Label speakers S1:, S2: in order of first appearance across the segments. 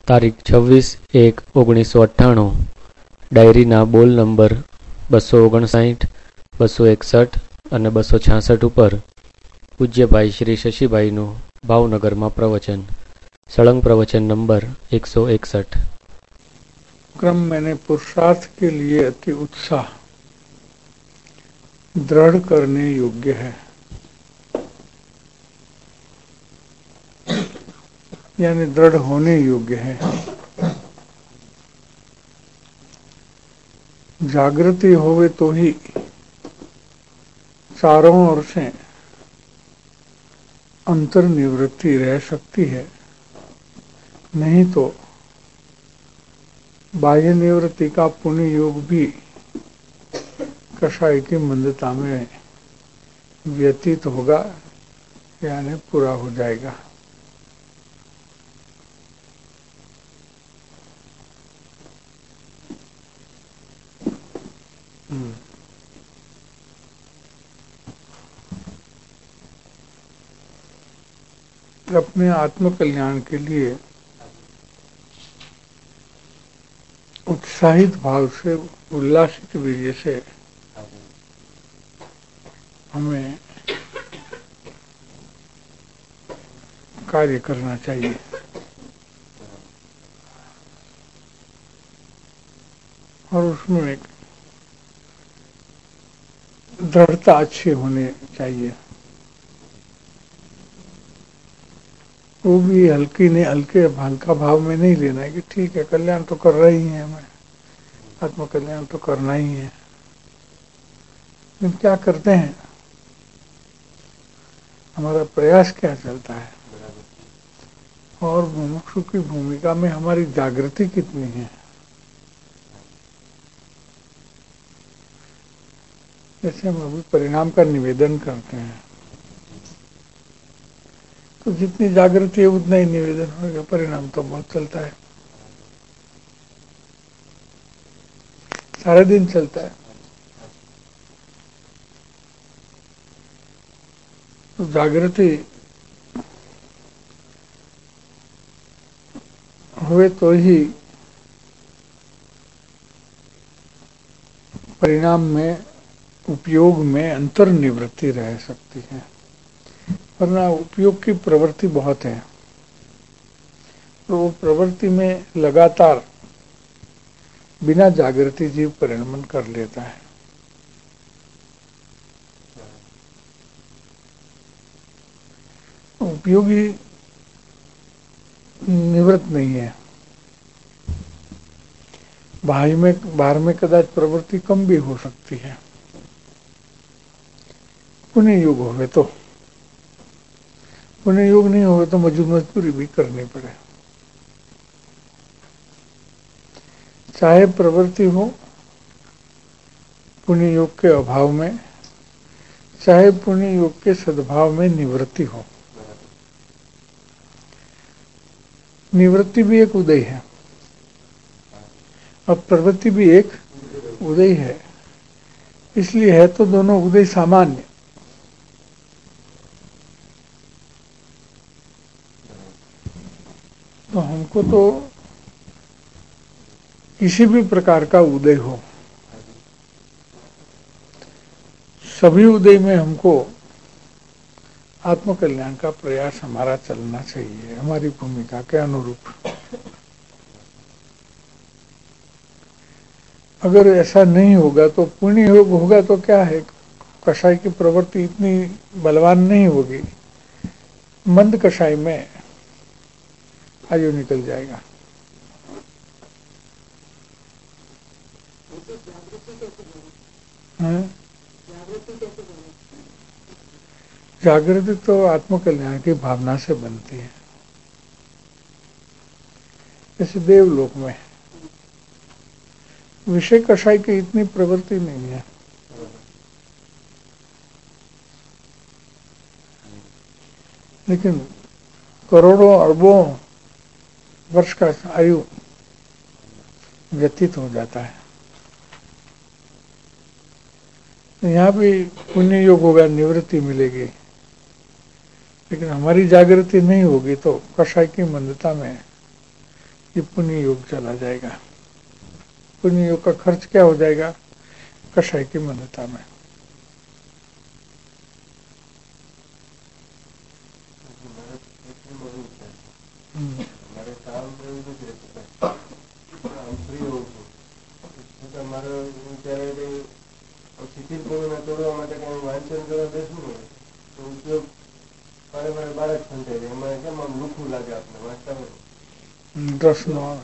S1: તારીખ 26/1/1998 ડાયરીના બોલ નંબર 259, 261 અને 266 ઉપર પૂજ્યભાઈ શ્રી શશીભાઈનું ભાવનગરમાં પ્રવચન, સળંગ प्रवचन नंबर 161।
S2: क्रम मैंने पुरुषार्थ के लिए अति उत्साह दृढ़ करने योग्य है, यानी दृढ़ होने योग्य है। जागृति होवे तो ही चारों ओर से अंतर्निवृत्ति रह सकती है, नहीं तो बाह्य निवृत्ति का पुण्य योग भी कषाय की मंदता में व्यतीत होगा, यानी पूरा हो जाएगा। अपने आत्म कल्याण के लिए उत्साहित भाव से, उल्लासित वीर्य से हमें कार्य करना चाहिए। और उसमें एक दृढ़ता अच्छी होनी चाहिए। वो भी हल्का भाव में नहीं लेना है कि ठीक है, कल्याण तो कर रही है, हमें आत्म कल्याण तो करना ही है, लेकिन क्या करते हैं, हमारा प्रयास क्या चलता है और मुमुक्षु की भूमिका में हमारी जागृति कितनी है। जैसे हम अभी परिणाम का निवेदन करते हैं तो जितनी जागृति है उतना ही निवेदन होगा, परिणाम तो बहुत चलता है, सारे दिन चलता है। तो जागृति हुए तो ही परिणाम में, उपयोग में अंतर्निवृत्ति रह सकती है, वरना उपयोग की प्रवृत्ति बहुत है, तो वो प्रवृत्ति में लगातार बिना जागृति जीव परिणमन कर लेता है। उपयोगी निवृत्त नहीं है। बाहर में कदाच प्रवृत्ति कम भी हो सकती है, पुण्य योग होवे तो। पुण्य योग नहीं होवे तो मजबूरी भी करनी पड़े। चाहे प्रवृत्ति हो पुण्य योग के अभाव में, चाहे पुण्य योग के सद्भाव में निवृत्ति हो। निवृत्ति भी एक उदय है और प्रवृत्ति भी एक उदय है, इसलिए है तो दोनों उदय सामान्य। तो हमको तो किसी भी प्रकार का उदय हो, सभी उदय में हमको आत्मकल्याण का प्रयास हमारा चलना चाहिए, हमारी भूमिका के अनुरूप। अगर ऐसा नहीं होगा तो पुण्य योग होगा तो क्या है, कषाय की प्रवृत्ति इतनी बलवान नहीं होगी, मंद कषाय में आयु निकल जाएगा। जागृति तो आत्मकल्याण की भावना से बनती है। जैसे देवलोक में विषय कषाय की इतनी प्रवृत्ति नहीं है, लेकिन करोड़ों अरबों वर्ष का आयु व्यतीत हो जाता है। यहाँ भी पुण्य योग होगा, निवृत्ति मिलेगी, लेकिन हमारी जागृति नहीं होगी तो कषाय की मंदता में ये पुण्य योग चला जाएगा। पुण्य योग का खर्च क्या हो जाएगा? कषाय की मान्यता में। રસ નો આવે.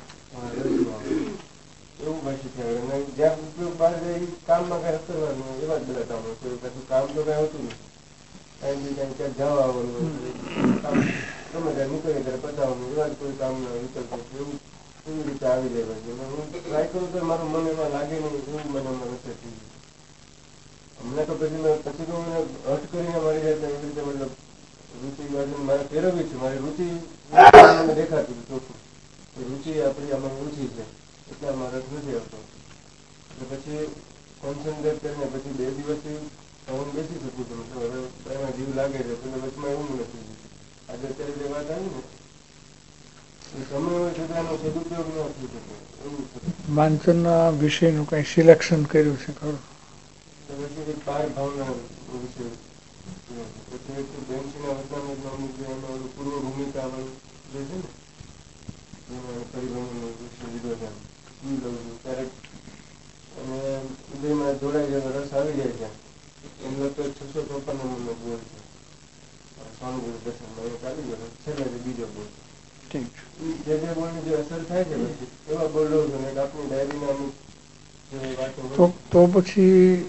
S3: એવું પાછું થાય અને જ્યાં ઉપયોગ બહાર જાય એ કામમાં કઈ અસર કરવાનું એવા જ બધા કામો છે. પાછું કામ તો કઈ હોતું નથી. કઈ બી કઈ ક્યાંક જવા આવવાનું હોય કામ ગમે ત્યારે નીકળે ત્યારે પતાવવાનું એવા જ કોઈ કામના વિકલ્પ એવું એવી રીતે આવી જાય પછી. હું ટ્રાય કરું તો મારું મન એમાં લાગે નહીં એવું મને અસર થઈ ગયું. હમણાં તો પછી તો મને હટ કરીને મારી જાય એવી રીતે મતલબ રુચિ બાજુ મારે ફેરવવી છે. મારી રુચિ મને દેખાતું ચોખ્ખું રુચિ આપણી આમાં ઓછી છે એટલે આમાં રસ નથી આવતો. એટલે પછી કોન્સન્ટ્રેટ કરીને પછી 2 દિવસથી હું બેસી શકું છું. હવે એમાં જીવ લાગે છે તો વચમાં એવું નથી. આજે અત્યારે જે વાત આવી ને એ સમય હોય છતાં એનો સદુપયોગ ન થઈ શકે એવું
S2: વાંચનના વિષયનું કઈ સિલેક્શન કર્યું છે ખરું?
S3: પછી 12 ભાવના વિશે પછી બેન્ચના વચનામૃતમાં પૂર્વ ભૂમિકા જે છે ને પરિભ્રમણનો વિષય લીધો છે એ લઉં છું ક્યારેક અને ઉદયમાં જોડાઈ જાય રસ આવી જાય છે. એમ લગતો 654 નંબરનો બોલ છે સ્વાનુભૂતિ દર્શનમાં એ ચાલી ગયો છેલ્લે બીજો બોલ. જે બોલની જે અસર થાય છે પછી એવા બોલ લઉં છું ને આપણી ડાયરીના અમુક જે વાતો
S2: તો પછી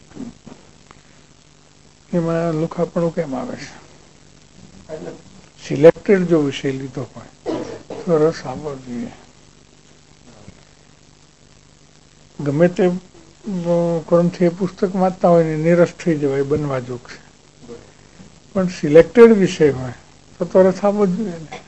S2: એમાં લુખાપણું કેમ આવે છે?
S3: એટલે
S2: સિલેક્ટેડ જો વિષય લીધો હોય તો રસ આવવો જોઈએ. ગમે તે ક્રમથી એ પુસ્તક વાંચતા હોય ને નિરસ થઈ જવાય બનવા જોગ છે. પણ સિલેક્ટેડ વિષય હોય તો રસ આવવો જ જોઈએ ને.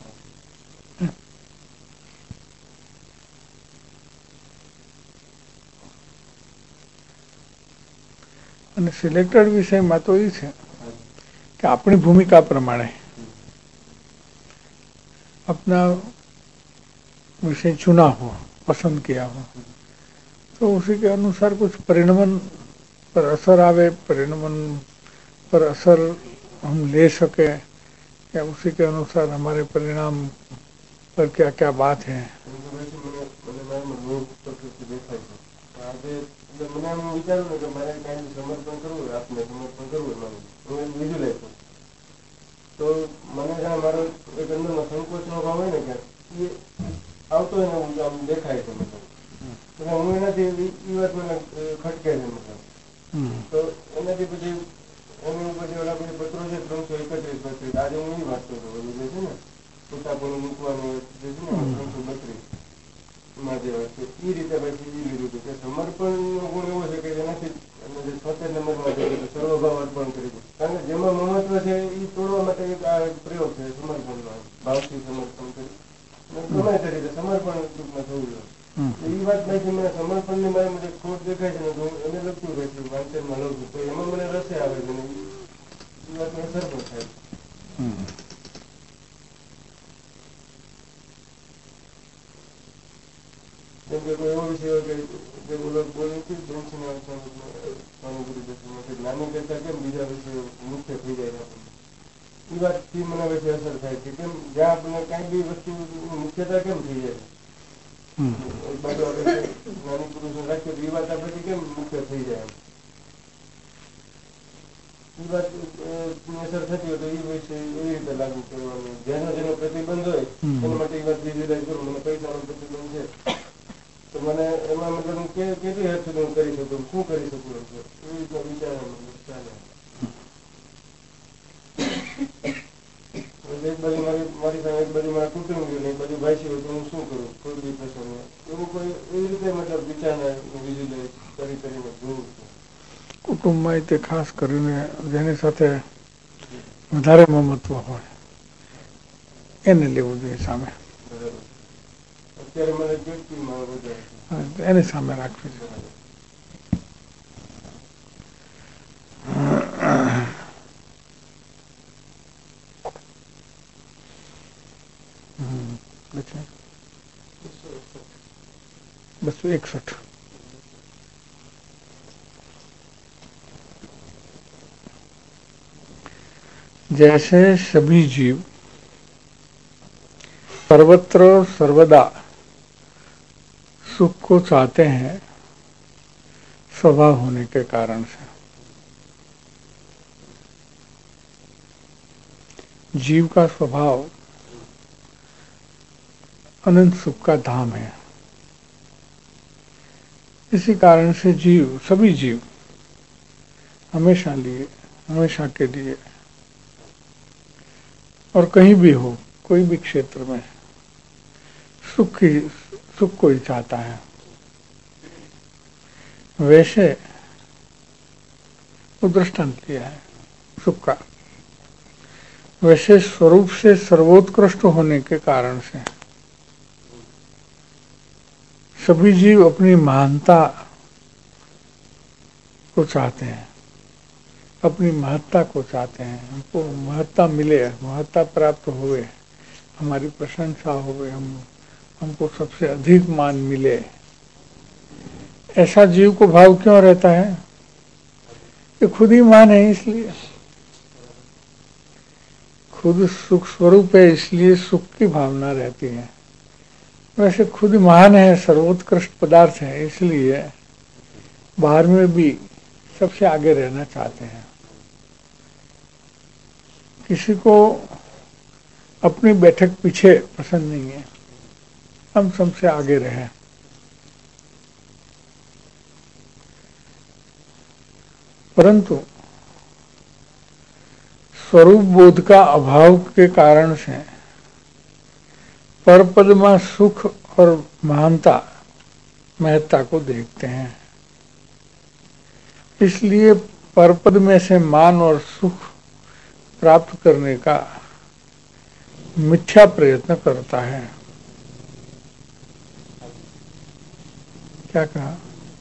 S2: અને સિલેક્ટેડ વિષયમાં તો એ છે कि अपनी भूमिका प्रमाणे अपना विषय चुना हो, पसंद किया हो, तो उसी के अनुसार कुछ परिणमन पर असर आवे, परिणमन पर असर हम ले सके या उसी के अनुसार हमारे परिणाम पर क्या क्या बात है.
S3: તો મને મારો એક અંદરનો સંકોચનો ભાવ હોય ને કે એ આવતો હોય ને હું આમ દેખાય છે મતલબ હું એનાથી એ વાત મને ખટકે છે મતલબ. તો એનાથી પછી એની ઉપર જે ઓલા બધી પત્રો છે 331 આજે હું એ વાંચતો હતો જે છે ને પોતાપણું મૂકવાનું જે છે ને 332 માં જે વાત છે એ રીતે પછી એ લીધું હતું કે સમર્પણનો ગુણ એવો છે કે જેનાથી 76 નંબરમાં છે સર્વભાવ અર્પણ કરી દે. કારણ કે જેમાં મહત્વ છે એ તોડવા માટે એક આ પ્રયોગ છે સમર્પણનો, ભાવથી સમર્પણ કરી ગમે તે રીતે સમર્પણ ટૂંકમાં થવું જોઈએ. એ વાત પછી મને સમર્પણની મારી મને ખોટ દેખાય છે ને તો એને લગતું રહે છે વાંચનમાં લઉં છું તો એમાં મને રસે આવે છે ને એ વાતની અસર પણ થાય છે. જેમ કે કોઈ એવો વિષય હોય કે જે બોલી નથી બેન્ચના સ્વાનુભૂતિ દર્શનમાં નાની કરતા કેમ બીજા વિષયો મુખ્ય થઈ જાય આપણને એ વાતથી મને પછી અસર થાય છે કેમ જ્યાં આપણને કાંઈ બી વસ્તુ મુખ્યતા કેમ થઈ જાય એક બાજુ આપણે નાની પુરુષો રાખીએ તો એ વાત આપણાથી કેમ મુખ્ય થઈ જાય એ વાત અસર થતી હોય તો એ વિષય એવી રીતે લાગુ કરવાનું જેનો પ્રતિબંધ હોય એના માટે એ વાત વિઝ્યુલાઇઝ કરું. મને પૈસાનો પ્રતિબંધ છે તો મને એમાં મતલબ હું કેટલી હદ સુધી હું કરી શકું શું કરી શકું એવી રીતના વિચાર ચાલે. એક બાજુ મારી સામે એક બાજુ મારા કુટુંબીઓ એક બાજુ ભાઈ હોય તો હું શું કરું કોઈ બી પ્રસંગ એવું કોઈ એવી રીતે મતલબ વિચારને વિઝ્યુલાઇઝ કરીને જોઉં છું.
S2: કુટુંબમાં તે ખાસ કરીને જેની સાથે વધારે મમત્વ હોય એને લેવું જોઈએ સામે.
S3: અત્યારે મને વ્યક્તિમાં વધારે
S2: એની સામે રાખવી જોઈએ. 261। जैसे सभी जीव सर्वत्र सर्वदा सुख को चाहते हैं स्वभाव होने के कारण से, जीव का स्वभाव अनंत सुख का धाम है। इसी कारण से जीव, सभी जीव हमेशा के लिए और कहीं भी हो, कोई भी क्षेत्र में सुख को ही चाहता है। वैसे वो दृष्टांत लिया है सुख का। वैसे स्वरूप से सर्वोत्कृष्ट होने के कारण से सभी जीव अपनी महानता को चाहते हैं, अपनी महत्ता को चाहते हैं। हमको महत्ता मिले, महत्ता प्राप्त हुए, हमारी प्रशंसा हुए, हमको सबसे अधिक मान मिले। ऐसा जीव को भाव क्यों रहता है? ये खुद ही मान है, इसलिए खुद सुख स्वरूप है, इसलिए सुख की भावना रहती है। वैसे खुद महान है, सर्वोत्कृष्ट पदार्थ है, इसलिए बाहर में भी सबसे आगे रहना चाहते हैं। किसी को अपनी बैठक पीछे पसंद नहीं है, हम सबसे आगे रहें। परंतु स्वरूप बोध का अभाव के कारण से परपद में सुख और महानता, महत्ता को देखते हैं। इसलिए परपद में से मान और सुख प्राप्त करने का मिथ्या प्रयत्न करता है। क्या कहा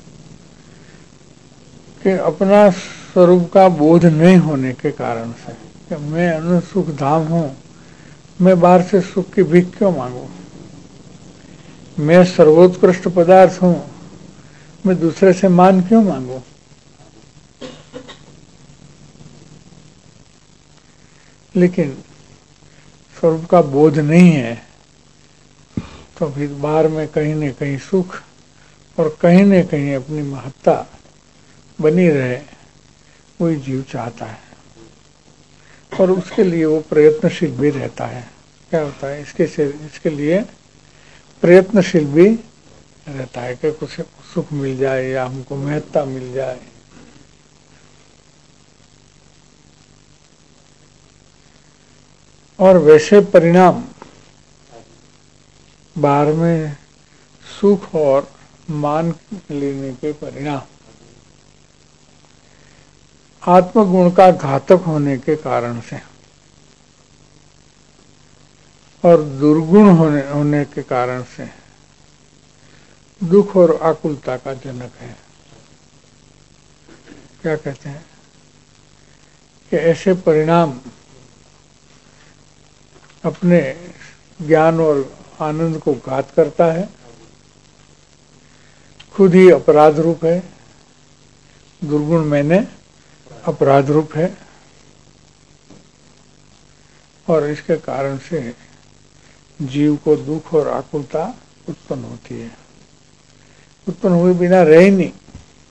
S2: कि अपना स्वरूप का बोध नहीं होने के कारण से कि मैं अनंत सुख धाम हूं, मैं बाहर से सुख की भीख क्यों मांगू, मैं सर्वोत्कृष्ट पदार्थ हूं, मैं दूसरे से मान क्यों मांगू। लेकिन स्वरूप का बोध नहीं है तो फिर बाहर में कहीं न कहीं सुख और कहीं न कहीं अपनी महत्ता बनी रहे, वही जीव चाहता है और उसके लिए वो प्रयत्नशील भी रहता है। क्या होता है, इसके लिए प्रयत्नशील भी रहता है कि कुछ सुख मिल जाए या हमको महत्ता मिल जाए। और वैसे परिणाम बाहर में सुख और मान लेने के परिणाम आत्मगुण का घातक होने के कारण से और दुर्गुण होने के कारण से दुख और आकुलता का जनक है। क्या कहते हैं कि ऐसे परिणाम अपने ज्ञान और आनंद को घात करता है, खुद ही अपराध रूप है। दुर्गुण मैंने अपराध रूप है और इसके कारण से जीव को दुख और आकुलता उत्पन्न होती है। उत्पन्न हुए बिना रहे ही नहीं।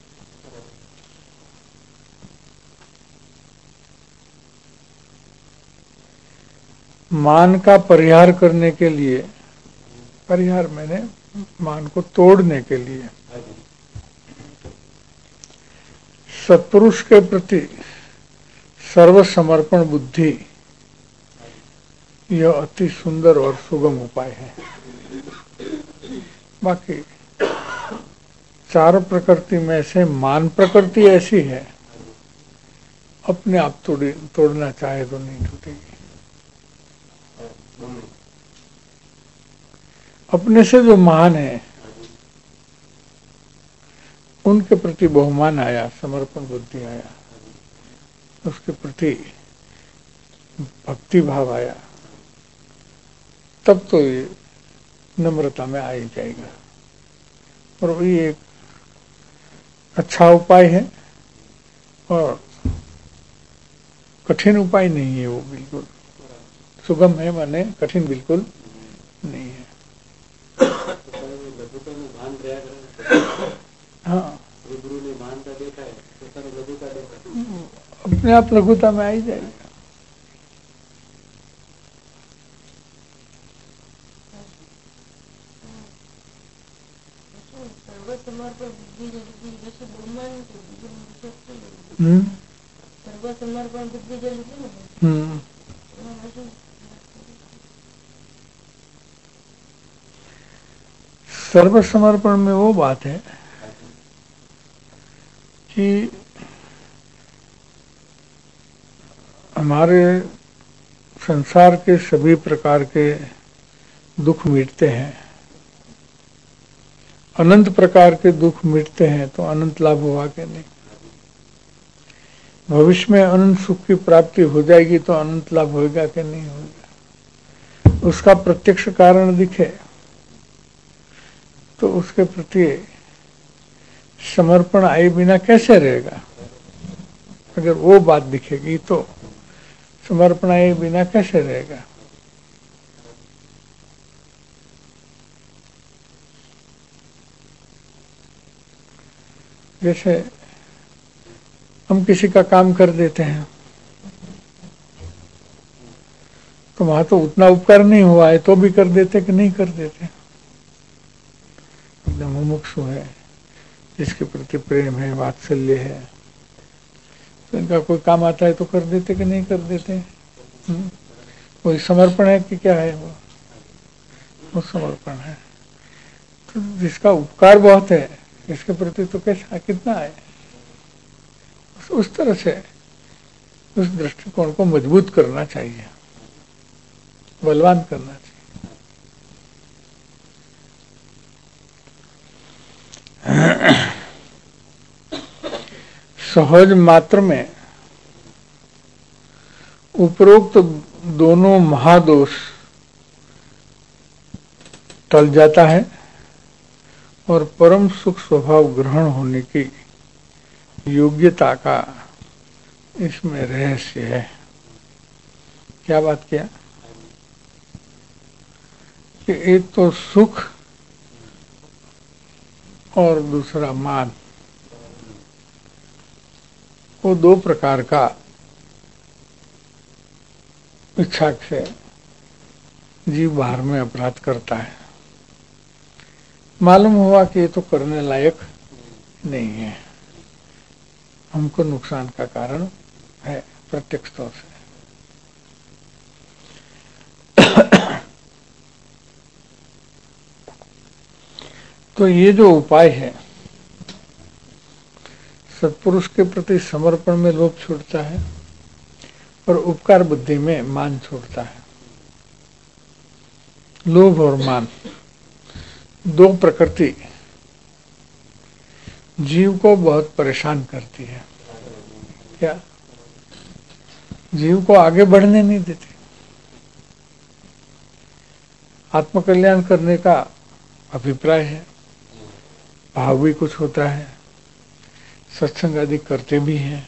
S2: मान का परिहार करने के लिए, परिहार मैंने मान को तोड़ने के लिए सत्पुरुष के प्रति सर्वसमर्पण बुद्धि यह अति सुंदर और सुगम उपाय है। बाकी चार प्रकृति में से मान प्रकृति ऐसी है, अपने आप तोड़ना चाहे तो नहीं टूटेगी। अपने से जो महान है उनके प्रति बहुमान आया, समर्पण बुद्धि आया, उसके प्रति भक्ति भाव आया, तब तो ये नम्रता में आ ही जाएगा। और वही एक अच्छा उपाय है और कठिन उपाय नहीं है, वो बिल्कुल सुगम है, माने कठिन बिल्कुल नहीं है। हाँ, अपने आप लघुता में आ ही जाएगा। सर्वसमर्पण में वो बात है कि हमारे संसार के सभी प्रकार के दुख मिटते हैं, अनंत प्रकार के दुख मिटते हैं, तो अनंत लाभ हुआ कि नहीं? भविष्य में अनंत सुख की प्राप्ति हो जाएगी तो अनंत लाभ होगा कि नहीं होगा? उसका प्रत्यक्ष कारण दिखे तो उसके प्रति समर्पण आए बिना कैसे रहेगा? अगर वो बात दिखेगी तो समर्पण आए बिना कैसे रहेगा? जैसे हम किसी का काम कर देते हैं तो वहां तो उतना उपकार नहीं हुआ है तो भी कर देते कि नहीं कर देते? एकदम मुमुक्षु है, जिसके प्रति प्रेम है, वात्सल्य है, तो इनका कोई काम आता है तो कर देते कि नहीं कर देते? वही समर्पण है कि क्या है? वो समर्पण है। तो जिसका उपकार बहुत है, इसके प्रति तो कैसा कितना है? उस तरह से उस दृष्टिकोण को मजबूत करना चाहिए, बलवान करना चाहिए। सहज मात्र में उपरोक्त दोनों महादोष टल जाता है और परम सुख स्वभाव ग्रहण होने की योग्यता का इसमें रहस्य है। क्या बात किया कि एक तो सुख और दूसरा मान, वो दो प्रकार का इच्छा से जीव बाहर में अपराध करता है। मालूम हुआ कि ये तो करने लायक नहीं है, हमको नुकसान का कारण है प्रत्यक्ष तौर से। तो ये जो उपाय है, सत्पुरुष के प्रति समर्पण में लोभ छूटता है और उपकार बुद्धि में मान छूटता है। लोभ और मान दो प्रकृति जीव को बहुत परेशान करती है। क्या? जीव को आगे बढ़ने नहीं देती। आत्मकल्याण करने का अभिप्राय है, भाव भी कुछ होता है, सत्संग आदि करते भी हैं,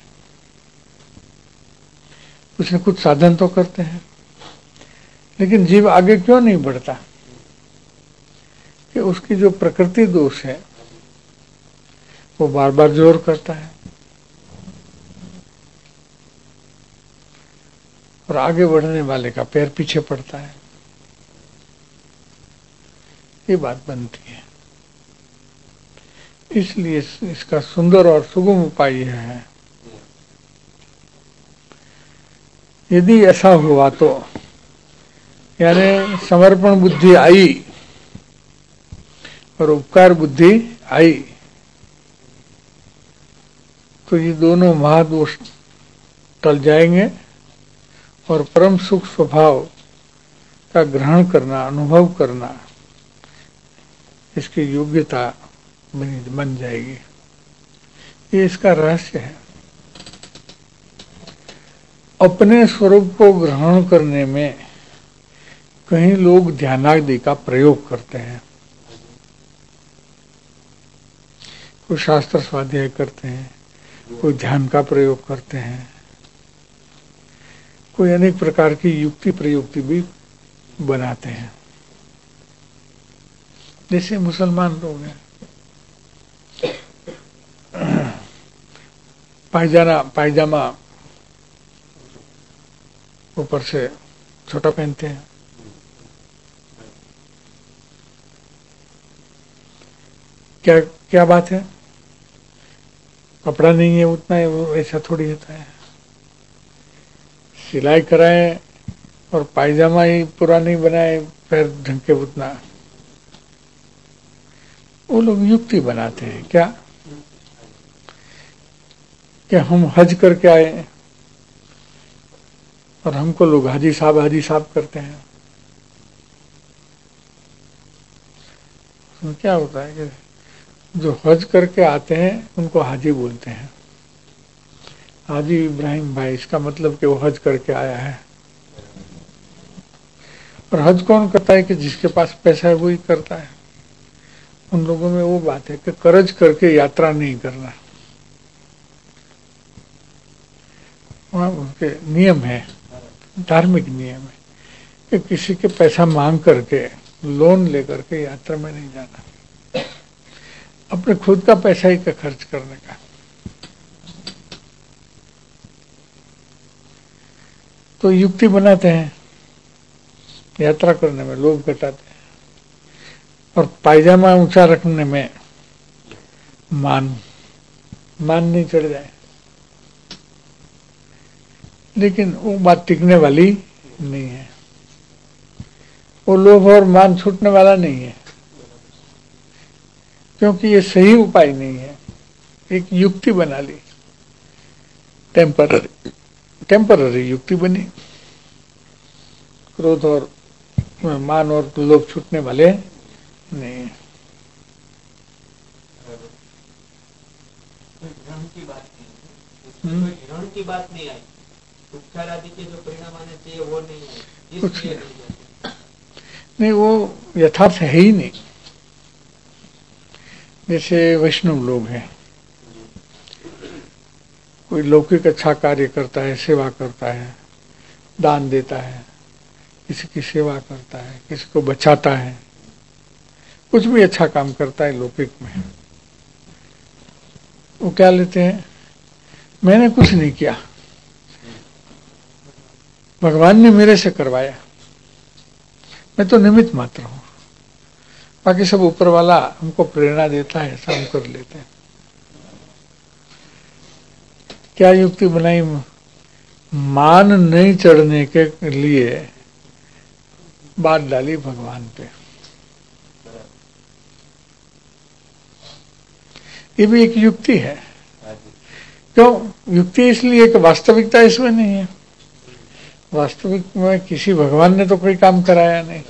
S2: कुछ न कुछ साधन तो करते हैं, लेकिन जीव आगे क्यों नहीं बढ़ता? कि उसकी जो प्रकृति दोष है वो बार बार जोर करता है और आगे बढ़ने वाले का पैर पीछे पड़ता है। ये बात बनती है। इसलिए इसका सुंदर और सुगम उपाय यह है, यदि ऐसा हुआ तो यानी समर्पण बुद्धि आई और उपकार बुद्धि आई तो ये दोनों महादोष टल जाएंगे और परम सुख स्वभाव का ग्रहण करना, अनुभव करना, इसकी योग्यता बन जाएगी। ये इसका रहस्य है। अपने स्वरूप को ग्रहण करने में कहीं लोग ध्यानादि का प्रयोग करते हैं, कोई शास्त्र स्वाध्याय करते हैं, कोई ध्यान का प्रयोग करते हैं, कोई अनेक प्रकार की युक्ति प्रयुक्ति भी बनाते हैं। जैसे मुसलमान लोग हैं, पायजामा ऊपर से छोटा पहनते हैं, क्या क्या बात है, कपड़ा नहीं है उतना है, वो ऐसा थोड़ी होता है। सिलाई कराए और पायजामा ही पूरा नहीं बनाए, पैर ढंके उतना, वो लोग युक्ति बनाते हैं। क्या कि हम हज करके आए और हमको लोग हाजी साहब करते हैं। तो क्या होता है कि जो हज करके आते हैं उनको हाजी बोलते हैं, हाजी इब्राहिम भाई, इसका मतलब कि वो हज करके आया है। और हज कौन करता है कि जिसके पास पैसा है वही करता है। उन लोगों में वो बात है कि कर्ज करके यात्रा नहीं करना, वहाँ उनके नियम है, धार्मिक नियम है कि किसी के पैसा मांग करके, लोन लेकर के यात्रा में नहीं जाना, अपने खुद का पैसा ही का खर्च करने का। तो युक्ति बनाते हैं, यात्रा करने में लोभ घटाते हैं, और पायजामा ऊंचा रखने में मान नहीं चढ़ जाए। लेकिन वो बात टिकने वाली नहीं है, वो लोभ और मान छूटने वाला नहीं है, क्योंकि ये सही उपाय नहीं है। एक युक्ति बना ली, टेम्पररी युक्ति बनी, क्रोध और मान और लोभ छूटने वाले नहीं है।
S4: ऋण की बात नहीं आई, उपचार आदि के जो परिणाम आने चाहिए वो नहीं है,
S2: कुछ नहीं, वो यथार्थ है ही नहीं। जैसे वैष्णव लोग हैं, कोई लौकिक अच्छा कार्य करता है, सेवा करता है, दान देता है, किसी की सेवा करता है, किसी को बचाता है, कुछ भी अच्छा काम करता है लौकिक में, वो क्या लेते हैं, मैंने कुछ नहीं किया, भगवान ने मेरे से करवाया, मैं तो निमित्त मात्र हूं, बाकी सब ऊपर वाला हमको प्रेरणा देता है, ऐसा हम कर लेते हैं। क्या युक्ति बनाई, मान नहीं चढ़ने के लिए बात डाली भगवान पे। ये भी एक युक्ति है। क्यों युक्ति? इसलिए कि वास्तविकता इसमें नहीं है। वास्तविक में किसी भगवान ने तो कोई काम कराया नहीं,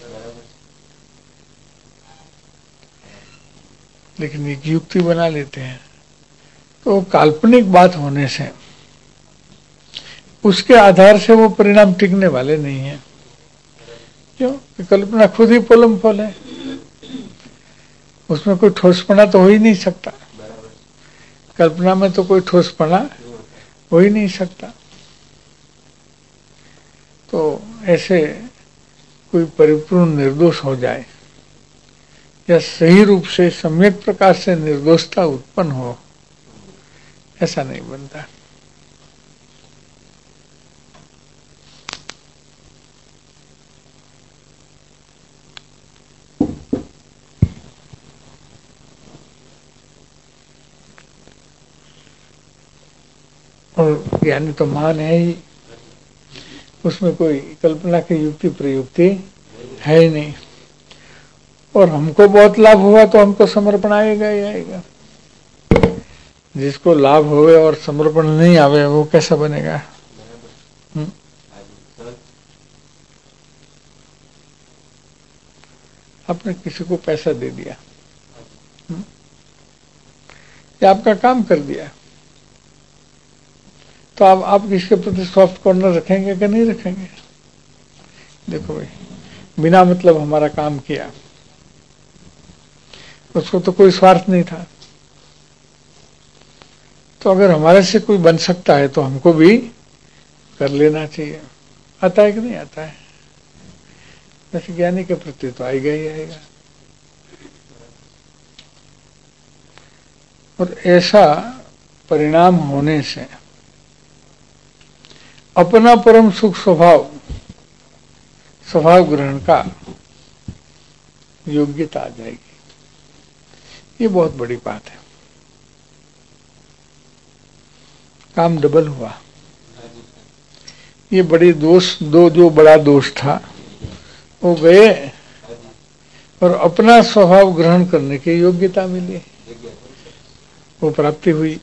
S2: लेकिन एक युक्ति बना लेते हैं। तो काल्पनिक बात होने से उसके आधार से वो परिणाम टिकने वाले नहीं है। क्यों? कल्पना खुद ही पोलम फल है, उसमें कोई ठोसपना तो हो ही नहीं सकता। कल्पना में तो कोई ठोसपना हो ही नहीं सकता। तो ऐसे कोई परिपूर्ण निर्दोष हो जाए या सही रूप से सम्यक प्रकार से निर्दोषता उत्पन्न हो, ऐसा नहीं बनता। और ज्ञानी तो मान है ही, उसमें कोई कल्पना की युक्ति प्रयुक्ति है ही नहीं। और हमको बहुत लाभ हुआ तो हमको समर्पण आएगा ही आएगा। जिसको लाभ होवे और समर्पण नहीं आवे वो कैसा बनेगा? आपने किसी को पैसा दे दिया या आपका काम कर दिया, तो आप किसके प्रति सॉफ्ट कॉर्नर रखेंगे कि नहीं रखेंगे? देखो भाई, बिना मतलब हमारा काम किया, उसको तो कोई स्वार्थ नहीं था। तो अगर हमारे से कोई बन सकता है तो हमको भी कर लेना चाहिए। आता है कि नहीं आता है? वैसे ज्ञानी के प्रति तो आएगा ही आएगा। और ऐसा परिणाम होने से अपना परम सुख स्वभाव ग्रहण का योग्यता आ जाएगी। ये बहुत बड़ी बात है। काम डबल हुआ। ये बड़े दोष जो बड़ा दोष था वो गए और अपना स्वभाव ग्रहण करने की योग्यता मिली, वो प्राप्ति हुई,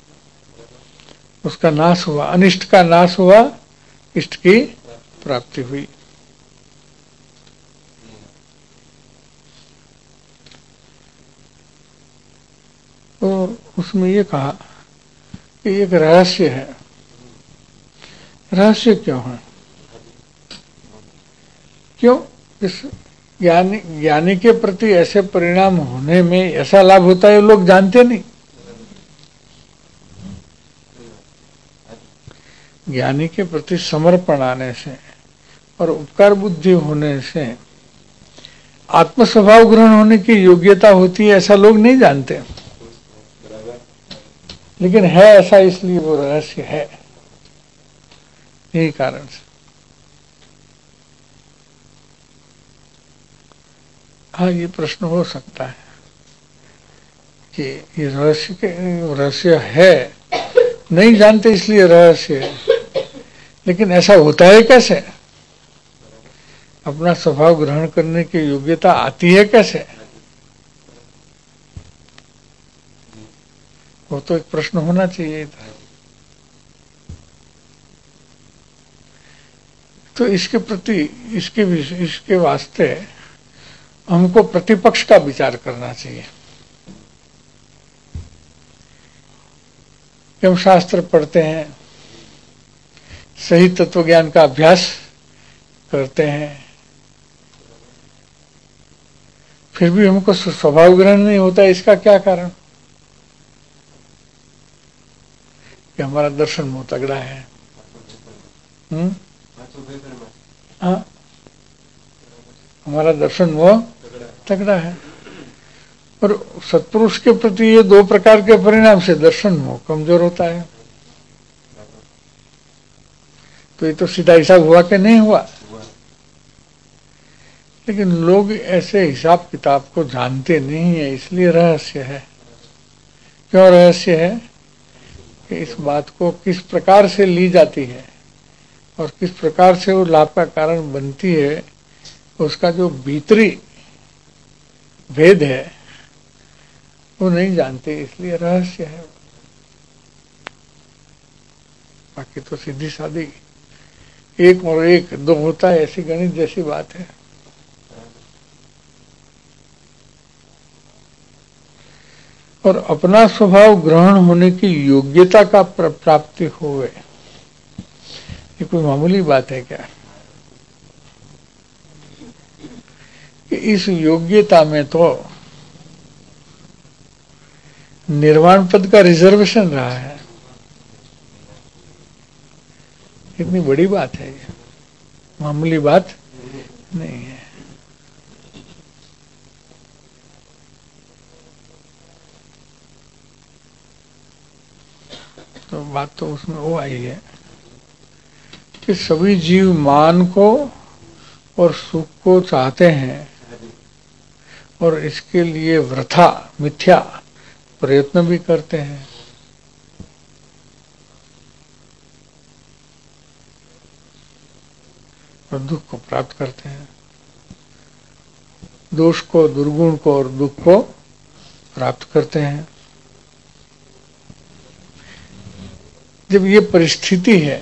S2: उसका नाश हुआ, अनिष्ट का नाश हुआ, इष्ट की प्राप्ति हुई। तो उसमें ये कहा कि एक रहस्य है। रहस्य क्यों है? क्यों? इस ज्ञानी के प्रति ऐसे परिणाम होने में ऐसा लाभ होता है, लोग जानते नहीं। ज्ञानी के प्रति समर्पण आने से और उपकार बुद्धि होने से आत्म स्वभाव ग्रहण होने की योग्यता होती है, ऐसा लोग नहीं जानते। लेकिन है ऐसा, इसलिए वो रहस्य है, यही कारण से। हाँ, ये प्रश्न हो सकता है कि ये रहस्य है, नहीं जानते इसलिए रहस्य है। लेकिन ऐसा होता है कैसे? अपना स्वभाव ग्रहण करने की योग्यता आती है कैसे? वो तो एक प्रश्न होना चाहिए था। तो इसके प्रति, इसके वास्ते हमको प्रतिपक्ष का विचार करना चाहिए। कि हम शास्त्र पढ़ते हैं, सही तत्व ज्ञान का अभ्यास करते हैं, फिर भी हमको स्वभाव ग्रहण नहीं होता। इसका क्या कारण? कि हमारा दर्शन मोह तगड़ा है। हाँ, हमारा दर्शन मोह तगड़ा है। और सत्पुरुष के प्रति ये दो प्रकार के परिणाम से दर्शन मोह कमजोर होता है। तो ये तो सीधा हिसाब हुआ कि नहीं हुआ? लेकिन लोग ऐसे हिसाब किताब को जानते नहीं है, इसलिए रहस्य है। क्यों रहस्य है? कि इस बात को किस प्रकार से ली जाती है और किस प्रकार से वो लाभ का कारण बनती है, उसका जो भीतरी भेद है वो नहीं जानते, इसलिए रहस्य है। बाकी तो सीधी सादी 1 और 1 2 होता है, ऐसी गणित जैसी बात है। और अपना स्वभाव ग्रहण होने की योग्यता का प्राप्ति होवे, ये कोई मामूली बात है क्या? कि इस योग्यता में तो निर्वाण पद का रिजर्वेशन रहा है। इतनी बड़ी बात है, ये मामूली बात नहीं है। तो बात तो उसमें वो आई है कि सभी जीव मान को और सुख को चाहते हैं और इसके लिए वृथा मिथ्या प्रयत्न भी करते हैं। और दुख को प्राप्त करते हैं, दोष को, दुर्गुण को और दुख को प्राप्त करते हैं। जब ये परिस्थिति है,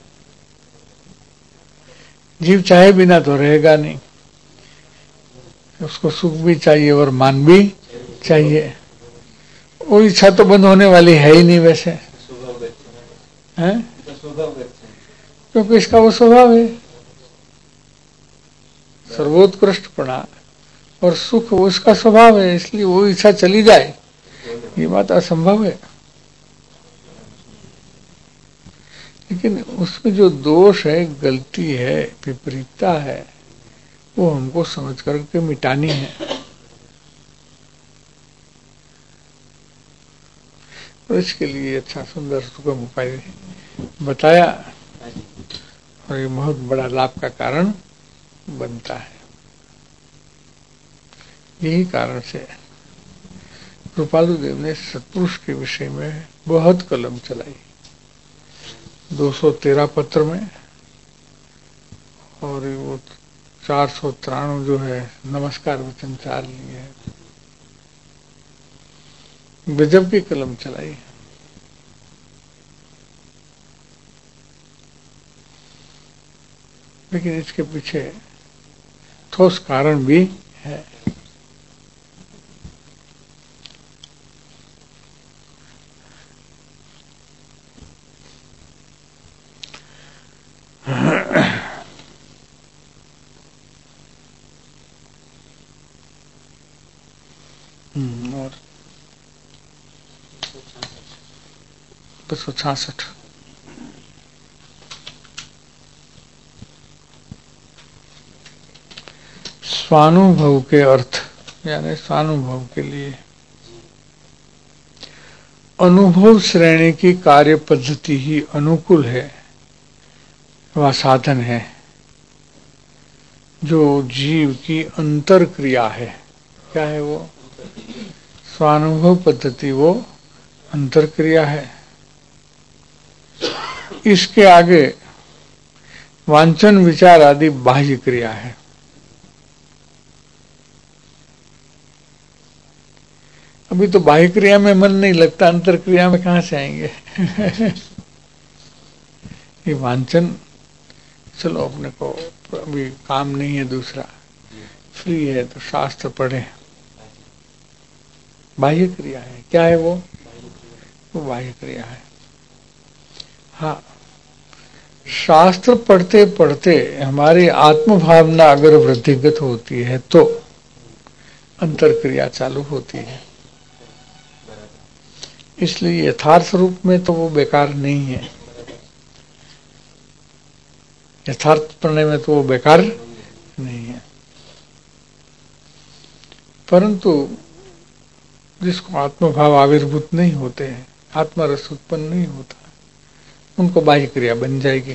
S2: जीव चाहे बिना तो रहेगा नहीं, उसको सुख भी चाहिए और मान भी चाहिए। वो इच्छा तो बंद होने वाली है ही नहीं वैसे, हैं? क्योंकि इसका वो स्वभाव है। सर्वोत्कृष्टपना और सुख उसका स्वभाव है, इसलिए वो इच्छा चली जाए ये बात असंभव है। लेकिन उसमें जो दोष है, गलती है, विपरीतता है, वो हमको समझ करके मिटानी है। और इसके लिए अच्छा सुंदर सुगम उपाय बताया और ये बहुत बड़ा लाभ का कारण बनता है। यही कारण से कृपालु देव ने सत्पुरुष के विषय में बहुत कलम चलाई, 213 पत्र में, और वो 493 जो है नमस्कार वचन 4 लिए है, गजब की कलम चलाई। लेकिन इसके पीछे ठोस कारण भी है। और 266 स्वानुभव के अर्थ, यानी स्वानुभव के लिए अनुभव श्रेणी की कार्य पद्धति ही अनुकूल है, वह साधन है जो जीव की अंतर क्रिया है। क्या है वो? स्वानुभव पद्धति वो अंतर क्रिया है। इसके आगे वांछन विचार आदि बाह्य क्रिया है। अभी तो बाह्य क्रिया में मन नहीं लगता, अंतर क्रिया में कहां से आएंगे? ये वांछन, चलो अपने को अभी काम नहीं है, दूसरा फ्री है तो शास्त्र पढ़े, बाह्य क्रिया है। क्या है वो? वो बाह्य क्रिया है। हाँ, शास्त्र पढ़ते पढ़ते हमारी आत्म भावना अगर वृद्धिगत होती है तो अंतर क्रिया चालू होती है। इसलिए यथार्थ रूप में तो वो बेकार नहीं है, यथार्थ पढ़ने में तो वो बेकार नहीं है। परंतु जिसको आत्मभाव आविर्भूत नहीं होते हैं, आत्मरस उत्पन्न नहीं होता, उनको बाह्य क्रिया बन जाएगी।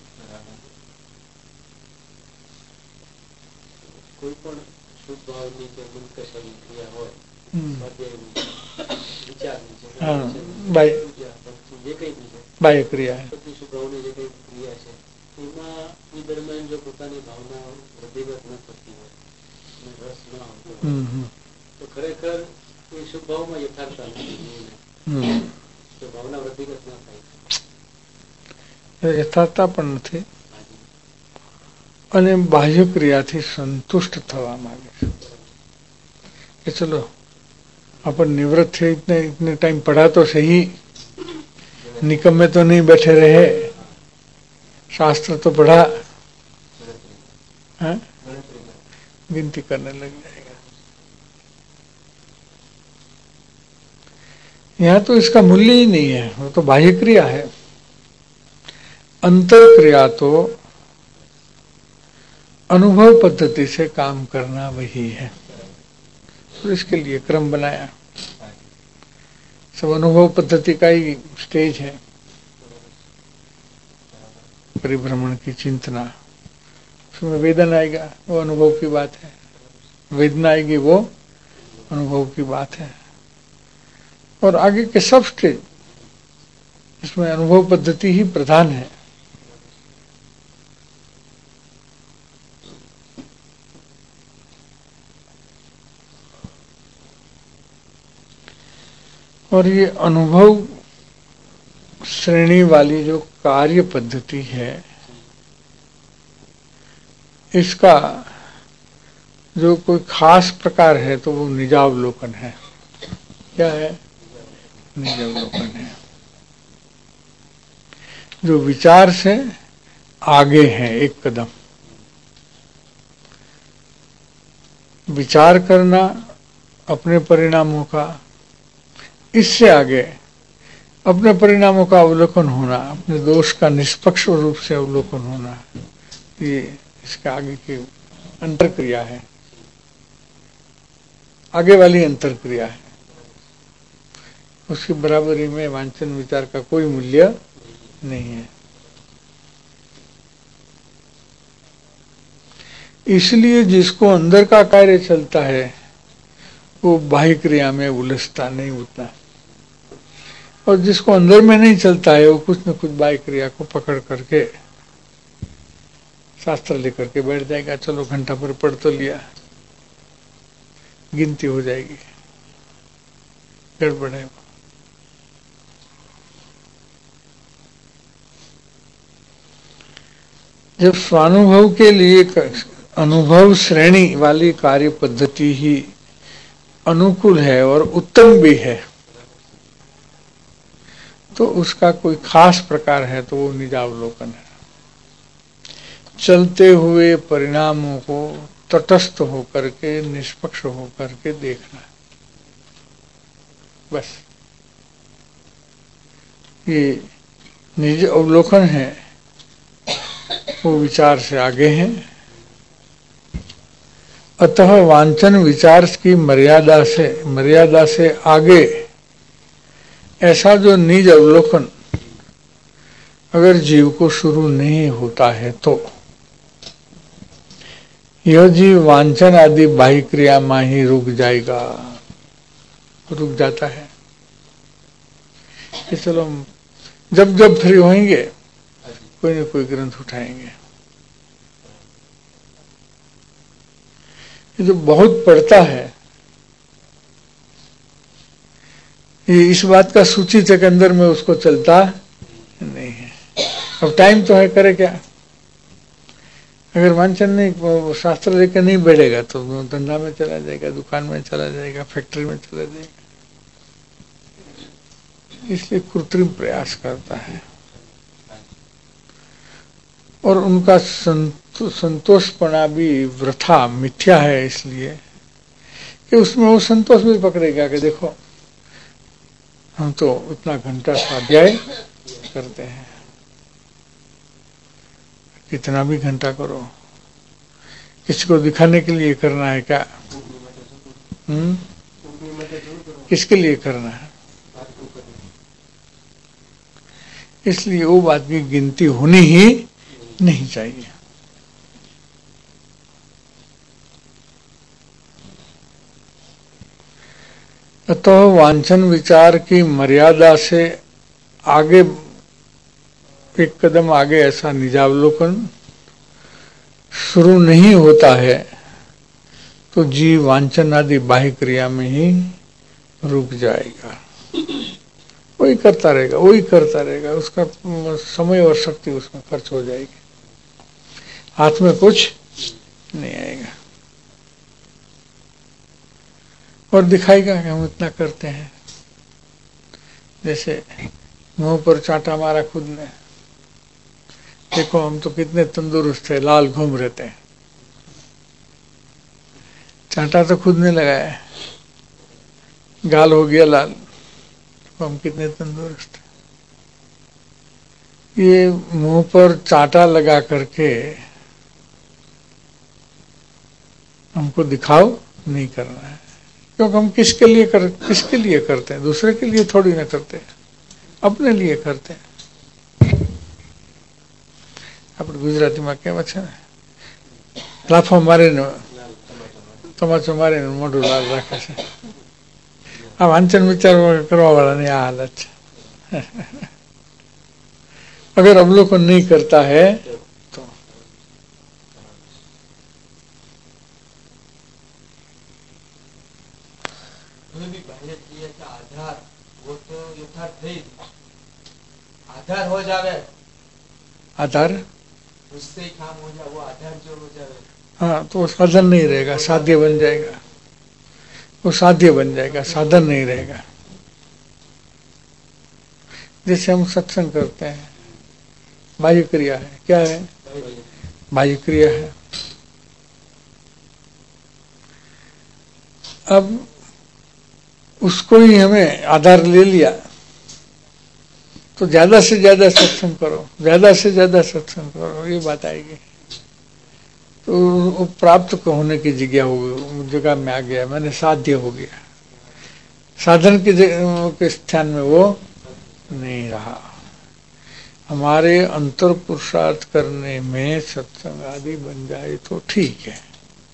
S1: कोई पण शुद्ध भावनी के मन कशानी क्रिया हो,
S2: हाँ, बाह्य क्रिया है।
S1: शुभभावनी જે કઈ ક્રિયા છે એમાં એ દરમિયાન જો પોતાની ભાવના વૃદ્ધિગત ન થતી હોય અને રસ ન આવતો હોય તો ખરેખર એ શુભભાવમાં યથાર્થતા નથી, તો ભાવના વૃદ્ધિગત ન થાય,
S2: યથાર્થતા પણ નથી અને બાહ્ય ક્રિયાથી સંતુષ્ટ થવા માંગે છે કે ચલો अपन निवृत्त थे, इतने टाइम पढ़ा तो सही, निकम्मे तो नहीं बैठे रहे, शास्त्र तो पढ़ा, हाँ? गिनती करने लग जाएगा। यहाँ तो इसका मूल्य ही नहीं है, वो तो बाह्य क्रिया है। अंतर क्रिया तो अनुभव पद्धति से काम करना वही है। तो इसके लिए क्रम बनाया, सब अनुभव पद्धति का ही स्टेज है। परिभ्रमण की चिंतना, उसमें वेदन आएगा, वो अनुभव की बात है, वेदना आएगी, वो अनुभव की बात है। और आगे के सब स्टेज इसमें अनुभव पद्धति ही प्रधान है। और ये अनुभव श्रेणी वाली जो कार्य पद्धति है, इसका जो कोई खास प्रकार है तो वो निजावलोकन है। क्या है? निजावलोकन है, जो विचार से आगे है एक कदम। विचार करना अपने परिणामों का, इससे आगे अपने परिणामों का अवलोकन होना, अपने दोष का निष्पक्ष रूप से अवलोकन होना, ये इसके आगे की अंतरक्रिया है, आगे वाली अंतरक्रिया है। उसकी बराबरी में वांछन विचार का कोई मूल्य नहीं है। इसलिए जिसको अंदर का कार्य चलता है वो बाह्य क्रिया में उलझता नहीं उतना, और जिसको अंदर में नहीं चलता है वो कुछ न कुछ बाह्य क्रिया को पकड़ करके शास्त्र लेकर के बैठ जाएगा। चलो घंटा भर पढ़ तो लिया, गिनती हो जाएगी, गड़बड़ है। जब स्वानुभव के लिए अनुभव श्रेणी वाली कार्य पद्धति ही अनुकूल है और उत्तम भी है, तो उसका कोई खास प्रकार है तो वो निजावलोकन है। चलते हुए परिणामों को तटस्थ होकर के, निष्पक्ष होकर के देखना, बस ये निज अवलोकन है, वो विचार से आगे है। अतः वांछन विचार की मर्यादा से आगे ऐसा जो निज अवलोकन अगर जीव को शुरू नहीं होता है तो यह जीव वांछन आदि बाह्य क्रिया में ही रुक जाएगा, रुक जाता है। कि चलो जब जब फ्री होंगे कोई न कोई ग्रंथ उठाएंगे। ये जो बहुत पढ़ता है ये इस बात का सूचित है कि अंदर में उसको चलता नहीं है। अब टाइम तो है, करे क्या? अगर वांछन नहीं, शास्त्र लेकर नहीं बैठेगा तो धंधा में चला जाएगा, दुकान में चला जाएगा, फैक्ट्री में चला जाएगा। इसलिए कृत्रिम प्रयास करता है और उनका संतोषपना भी वृथा मिथ्या है, इसलिए कि उसमें वो संतोष भी पकड़ेगा कि देखो हम तो इतना घंटा स्वाध्याय करते हैं, कितना भी घंटा करो, किसी को दिखाने के लिए करना है क्या? किसके लिए करना है? इसलिए वो बात की गिनती होनी ही नहीं चाहिए। अतः वांछन विचार की मर्यादा से आगे एक कदम आगे ऐसा निजावलोकन शुरू नहीं होता है तो जीव वांछन आदि बाह्य क्रिया में ही रुक जाएगा। वही करता रहेगा, वही करता रहेगा, उसका समय और शक्ति उसमें खर्च हो जाएगी, हाथ में कुछ नहीं आएगा और दिखाएगा कि हम इतना करते हैं। जैसे मुंह पर चांटा मारा खुद ने, देखो हम तो कितने तंदुरुस्त है, लाल घूम रहते हैं। चांटा तो खुद ने लगाया है, गाल हो गया लाल, तो हम कितने तंदुरुस्त हैं। ये मुंह पर चांटा लगा करके हमको दिखाओ नहीं करना है, क्योंकि हम किसके लिए करते हैं? दूसरे के लिए थोड़ी ना करते हैं, अपने लिए करते हैं। આપણે ગુજરાતીમાં કહેવત છે ને, લાફો મારીને તમાચો મારીને મોઢું લાલ રાખે છે। આ વાંચન વિચાર કરવા વાળાની આ હાલત છે। अगर अवलोकन नहीं करता है तो
S4: आधार हो जावे,
S2: आधार
S4: उससे ही काम हो जाए, वो आधार जो हो जाए,
S2: हाँ, तो वो साधन नहीं रहेगा, साध्य बन जाएगा। वो साध्य बन जाएगा, साधन नहीं रहेगा। जैसे हम सत्संग करते हैं, बाह्य क्रिया है, क्या है? बाह्य क्रिया है। अब उसको ही हमें आधार ले लिया तो ज्यादा से ज्यादा सत्संग करो, ज्यादा से ज्यादा सत्संग करो, ये बात आएगी तो वो प्राप्त होने की जगह में आ गया, मैंने साध्य हो गया, साधन के स्थान में वो नहीं रहा। हमारे अंतर पुरुषार्थ करने में सत्संग आदि बन जाए तो ठीक है,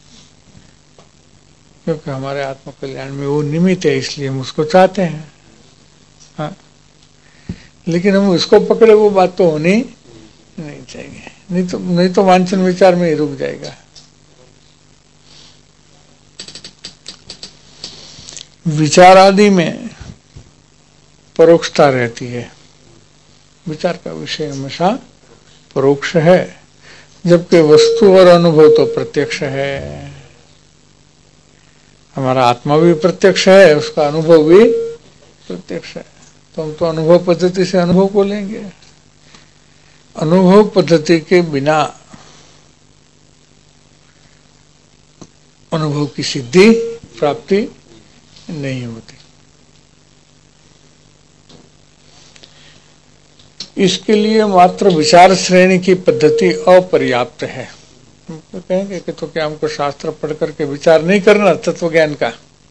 S2: क्योंकि हमारे आत्म कल्याण में वो निमित्त है, इसलिए हम उसको चाहते हैं। हाँ, लेकिन हम उसको पकड़े वो बात तो होनी नहीं चाहिए, नहीं तो वांछन विचार में ही रुक जाएगा। विचार आदि में परोक्षता रहती है, विचार का विषय हमेशा परोक्ष है, जबकि वस्तु और अनुभव तो प्रत्यक्ष है। हमारा आत्मा भी प्रत्यक्ष है, उसका अनुभव भी प्रत्यक्ष है, तो हम तो अनुभव पद्धति से अनुभव को लेंगे। अनुभव पद्धति के बिना अनुभव की सिद्धि प्राप्ति नहीं होती। इसके लिए मात्र विचार श्रेणी की पद्धति अपर्याप्त है। तो कहेंगे कि तो क्या हमको शास्त्र पढ़ करके विचार नहीं करना तत्व ज्ञान का,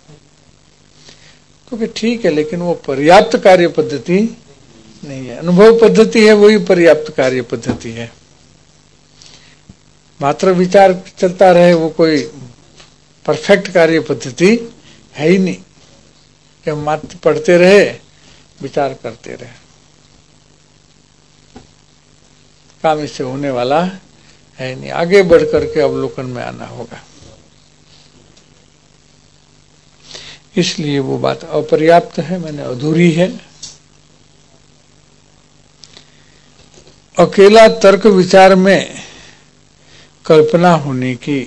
S2: तो ठीक है, लेकिन वो पर्याप्त कार्य पद्धति नहीं है। अनुभव पद्धति है, वही पर्याप्त कार्य पद्धति है। मात्र विचार चलता रहे वो कोई परफेक्ट कार्य पद्धति है ही नहीं, कि हम मात्र पढ़ते रहे विचार करते रहे, काम इससे होने वाला है नहीं। आगे बढ़ करके अवलोकन में आना होगा, इसलिए वो बात अपर्याप्त है, मैंने अधूरी है। अकेला तर्क विचार में कल्पना होने की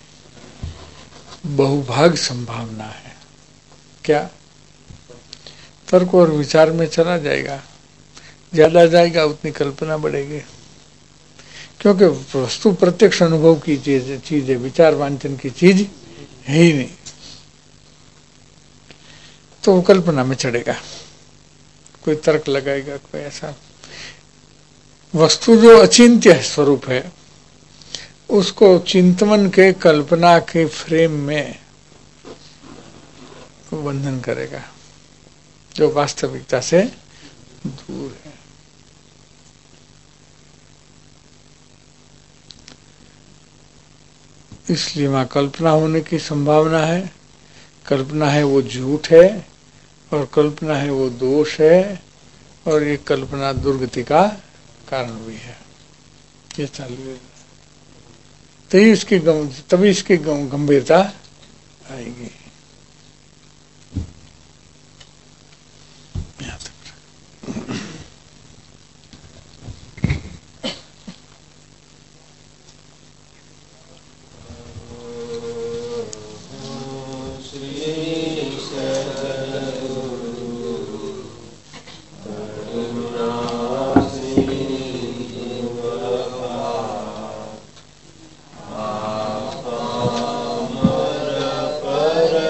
S2: बहुभाग संभावना है। क्या? तर्क और विचार में चला जाएगा, ज्यादा जाएगा उतनी कल्पना बढ़ेगी, क्योंकि वस्तु प्रत्यक्ष अनुभव की चीज है, विचार वांछन की चीज है ही नहीं, तो वो कल्पना में चढ़ेगा, कोई तर्क लगाएगा, कोई ऐसा। वस्तु जो अचिंत्य स्वरूप है उसको चिंतन के कल्पना के फ्रेम में बंधन करेगा, जो वास्तविकता से दूर है। इसलिए वहां कल्पना होने की संभावना है। कल्पना है वो झूठ है, और कल्पना है वो दोष है, और ये कल्पना दुर्गति का कारण भी है। ये चालू है, तभी इसकी गंभीरता आएगी।
S3: पर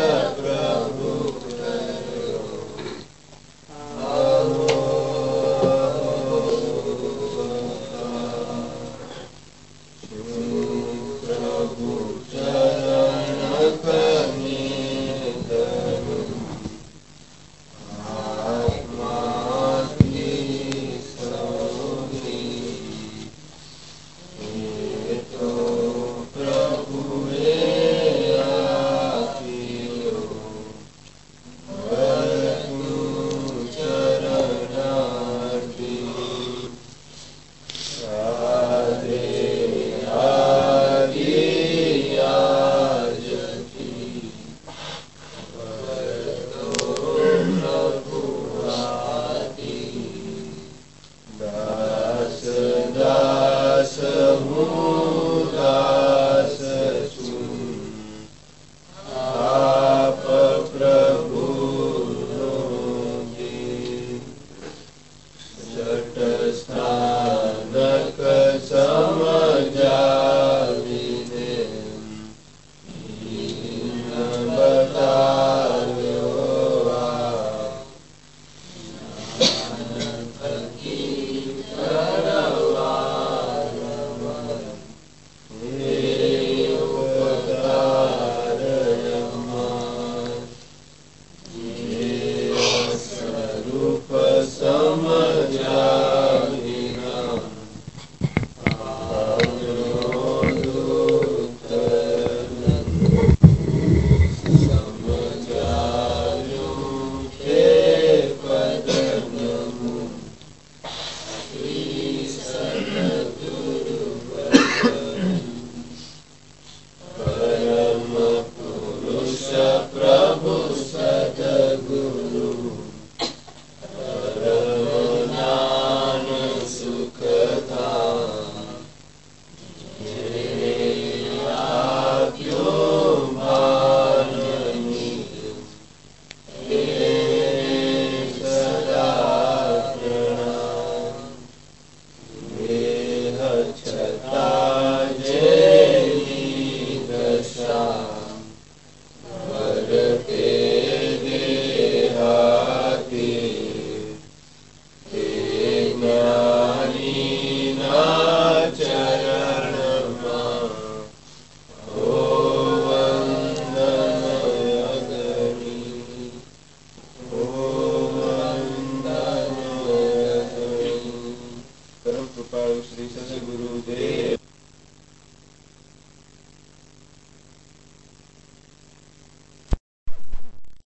S3: સદગુરુ